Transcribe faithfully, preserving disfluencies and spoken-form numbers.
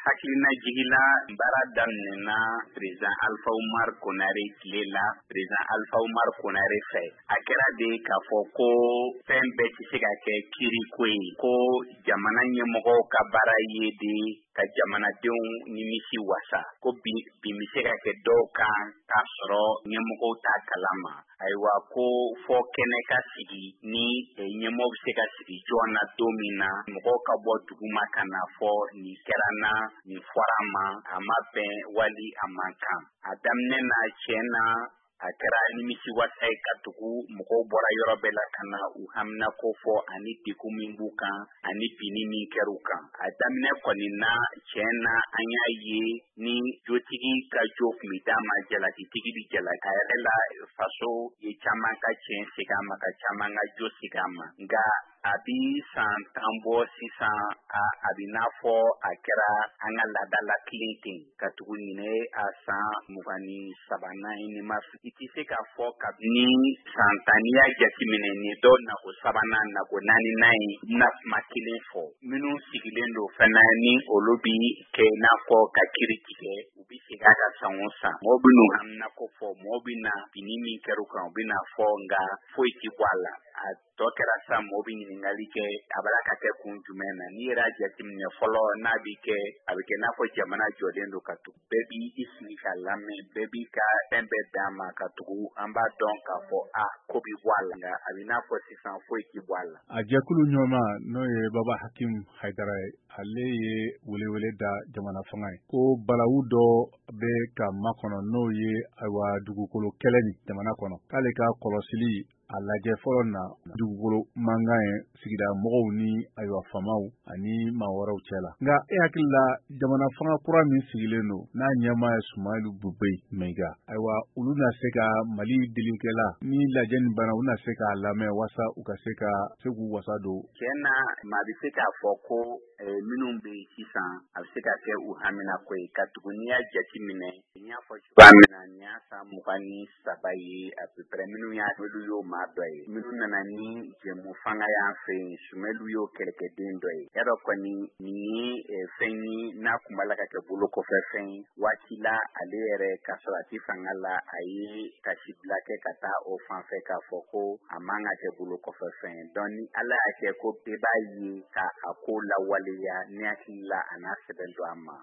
hakilina jigila baara daminɛna président Alpha Umar Konare tile la président Alpha Umar Konare fɛ a kɛra de k'a fɔ ko fɛn bɛɛ tɛ se ka kɛ kiriko ye ko jamana ɲɛmɔgɔw ka baara ye de ka jamanadenw nimisi wasa ko bi bi bɛ se ka kɛ dɔw kan k'a sɔrɔ ɲɛmɔgɔw t'a kalama ayiwa ko fɔ kɛnɛ ka sigi ni ɲɛmɔgɔ bɛ se ka sigi joona don min na mɔgɔw ka bɔ duguma ka na fɔ nin kɛra na nin fɔra ma a ma bɛn wali a man kan a daminɛ na tiɲɛ na a kɛra nimisi wasa ye ka tugu mɔgɔw bɔra yɔrɔ bɛɛ la ka na u hamina ko fɔ ani degun min b'u kan ani binni min kɛr'u kan a daminɛ kɔni na tiɲɛ na an y'a ye ni jotigi ka jo tun bɛ d'a ma jalakitigi bɛ jalaki a yɛrɛ la faso ye caman ka tiɲɛ segin a ma ka caman ka jo segin a ma nka a bi san tan bɔ sisan a a bɛ n'a fɔ a kɛra an ka laada la kelen ten ka tugu nin ye a san mugan ni sabanan ni ma i tɛ se k'a fɔ kabini san tan n'i y'a jateminɛ nin dɔw nako sabanan nako naaninan ye na kuma kelen fɔ minnu sigilen don fana ni olu bi kɛ i n'a fɔ ka kiri tigɛ u bi segin a kan san o san mɔgɔw bɛ n'u hamina ko fɔ mɔgɔw bɛ na binni min kɛr'u kan u bɛ na fɔ nka foyi tɛ bɔ a la a tɔ kɛra sa mɔgɔw bɛ ɲininkali kɛ a bɛra ka kɛ kun jumɛn na n'i yɛrɛ jateminɛ fɔlɔ n'a bi kɛ a bɛ kɛ n'a fɔ jamana jɔlen don ka tugu bɛɛ b'i sigi ka lamɛn bɛɛ b'i ka fɛn bɛɛ d'a ma ka tugu an b'a dɔn k'a fɔ a ko bi bɔ a la nka a bɛ n'a fɔ sisan foyi tɛ bɔ a la. a jɛkulu ɲɔgɔnma n'o ye Baba Hakim Haidara ye ale ye welewele da jamana fanga ye ko balawu dɔ bɛ ka makɔnɔ n'o ye ayiwa dugukolo kɛlɛ ni jamana kɔnɔ k'ale ka kɔlɔsili a lajɛ fɔlɔ na dugukolo mankan ye sigida mɔgɔw ni ayiwa famaw ani maa wɛrɛw cɛ la nka e hakili la jamana fanga kura min sigilen don n'a ɲɛma ye Sumahila Bube Mayiga ayiwa olu na se ka Mali delikɛla ni lajɛ nin bana u na se k'a lamɛn wasa u ka se ka se k'u wasa don. Tiɲɛ na maa bɛ se k'a fɔ ko minnu bɛ yen sisan a bɛ se ka kɛ u hamina ko ye ka tugu n'i y'a jateminɛ n y'a fɔ cogoya min na nin y'a san mugan ni saba ye à peu près minnu y'a olu y'o maa dɔ ye minnu nana ni jɛmu fanga y'an fɛ yen Sumahila y'o kɛlɛkɛden dɔ ye yarɔ kɔni nin ye fɛn ye n'a kun b'a la ka kɛ bolo kɔfɛ fɛn ye waati la ale yɛrɛ ka sɔrɔ a tɛ fanga la a ye kasibila kɛ ka taa o fan fɛ k'a fɔ ko a man ka kɛ bolo kɔfɛ fɛn ye donc ni Ala y'a kɛ ko bɛɛ b'a ye ka a ko lawaleya ne hakili la a n'a sɛbɛn don a ma